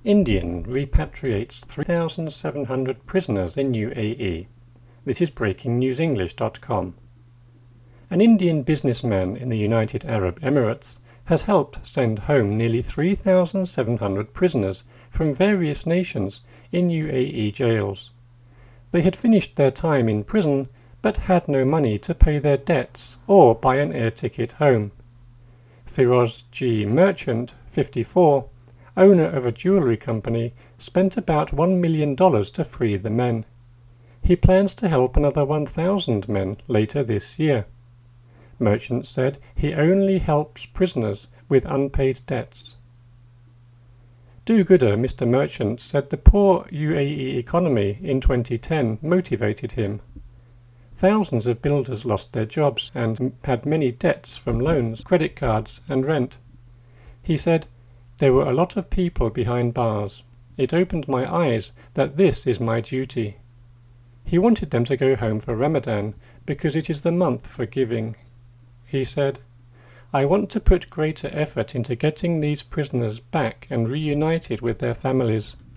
Indian repatriates 3,700 prisoners in UAE. This is breakingnewsenglish.com. An Indian businessman in the United Arab Emirates has helped send home nearly 3,700 prisoners from various nations in UAE jails. They had finished their time in prison but had no money to pay their debts or buy an air ticket home. Firoz G. Merchant, 54, owner of a jewellery company, spent about $1 million to free the men. He plans to help another 1,000 men later this year. Merchant said he only helps prisoners with unpaid debts. Do-gooder Mr. Merchant said the poor UAE economy in 2010 motivated him. Thousands of builders lost their jobs and had many debts from loans, credit cards and rent. He said, "There were a lot of people behind bars. It opened my eyes that this is my duty." He wanted them to go home for Ramadan because it is the month for giving. He said, "I want to put greater effort into getting these prisoners back and reunited with their families.